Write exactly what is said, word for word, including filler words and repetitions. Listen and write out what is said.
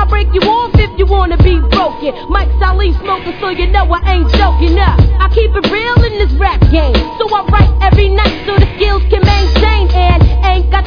I'll break you off if you wanna be broken. Mike Salih smoking, so you know I ain't joking up. I keep it real in this rap game, so I write every night so the skills can maintain. And ain't got